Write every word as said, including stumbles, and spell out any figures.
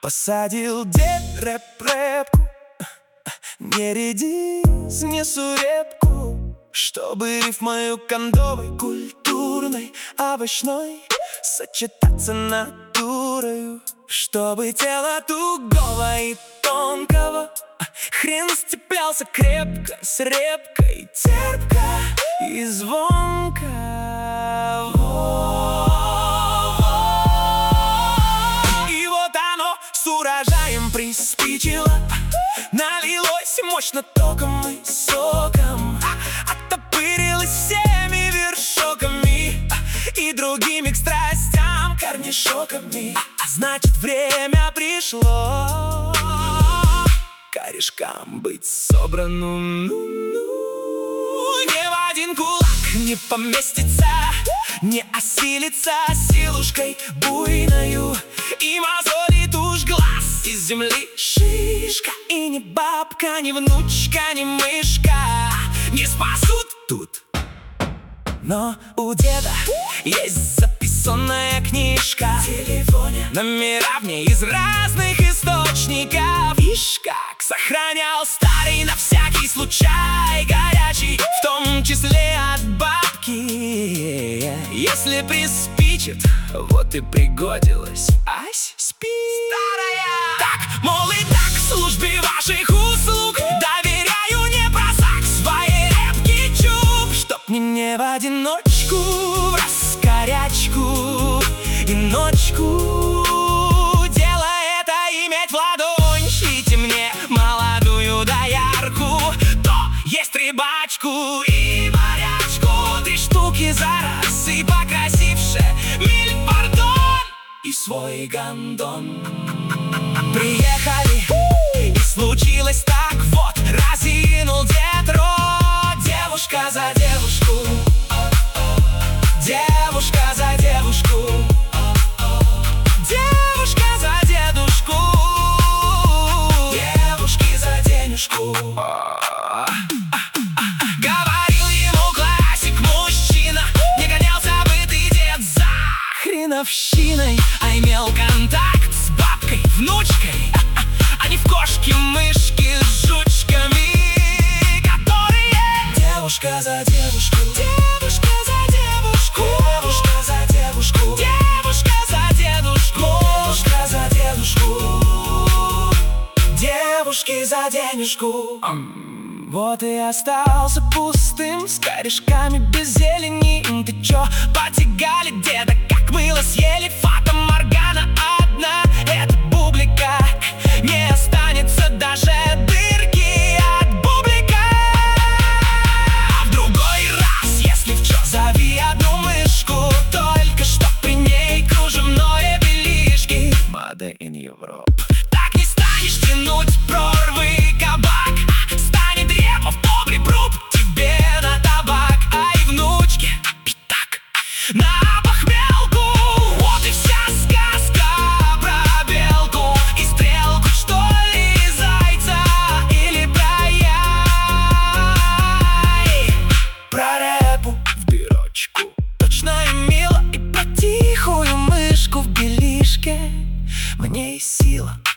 Посадил дед рэп-рэпку, не рядись, не сурепку, чтобы рифмою кондовой, культурной, овощной сочетаться натурою, чтобы тело тугого и тонкого хрен сцеплялся крепко с репкой, терпко и звонко. И вот оно с урожаем приспичило, налилось мощно током и соком, оттопырилось всеми вершоками и другими к страстям корнишоками. Значит, время пришло корешкам быть собранным. Ну-ну. Не в один кулак не поместится, не осилится силушкой буйною, и мозолит уж глаз из земли шишка. И ни бабка, ни внучка, ни мышка не спасут тут. Но у деда есть записанная книжка в телефоне, номера в ней из разных источников. Ишь, как сохранял старый на всякий случай, горячий, в том числе от бабки. Если приспичит, вот и пригодилась. Ась спи, старая. Так, мол, и так в службе ваших услуг доверяю не просак своей репки чуб, чтоб мне не в одиночку, в раскорячку и ночку. Дело это иметь в ладончите мне молодую доярку, то есть рыбачку и морячку, три штуки за раз и покрасивше миль, пардон, и свой гондон. Приехали, и случилось так вот, разинул дед рот. Девушка за девушку, девушка за девушку, девушка за дедушку, девушки за денежку. Говорил ему классик мужчина, не гонялся бы ты, дед, за хреновщиной, а имел контакт с бабкой, внучкой, а не в кошки-мышки с жучками, которые девушка за девушку, девушка за девушку, девушка за девушку, девушка за дедушку, девушка за дедушку, девушки за денежку. Вот и остался пустым, с корешками без зелени. Ты чё, потягали деда, как мыло съели? Фата Моргана одна, это бублика, не останется даже дырки от бублика. А в другой раз, если в чё, зови одну мышку, только чтоб при ней кружевное белишки Made in Europe. Так не станешь тянуть прорвы кабак, станет репа в погреб руб тебе на табак, а и внучке пятак на похмелку. Вот и вся сказка про белку и стрелку, что ли, зайца или про яй. Про репу в бюрочку точно и мило, и про тихую мышку в белишке мне и сила.